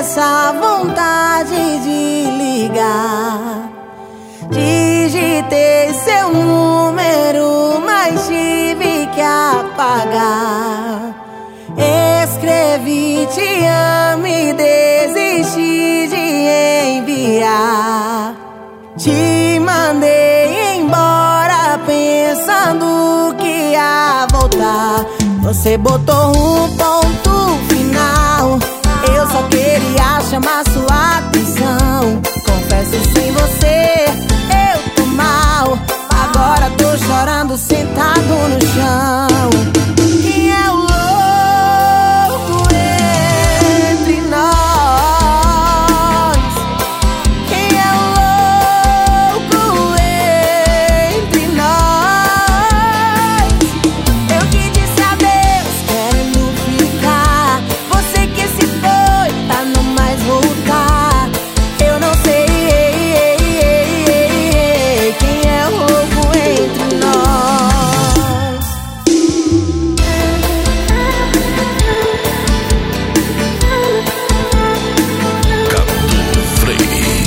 essa vontade de ligar. Digitei seu número, mas tive que apagar. Escrevi te amo e desisti de enviar. Te mandei embora pensando que ia voltar. Você botou um ponto final. Eu só queria chamar sua atenção. Confesso, sem você eu tô mal. Agora tô chorando sentado no chão. Quem é o louco entre nós? Quem é o louco entre nós? Eu que disse adeus querendo ficar. Você que se foi pra não mais voltar. Eu não sei quem é o louco entre nós. Cadu Freire.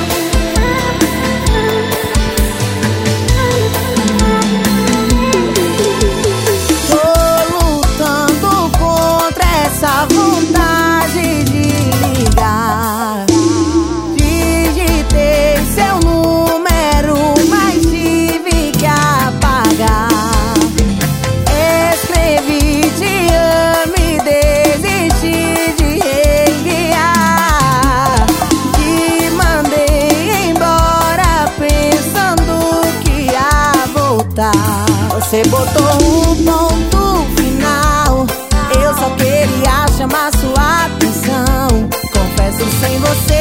Tô lutando contra essa vontade de ligar. Digitei seu número, mas tive que apagar. Escrevi te amo e desisti de enviar. Te mandei embora pensando que ia voltar. Você botou um ponto final. Eu só queria chamar sua atenção. Confesso, sem você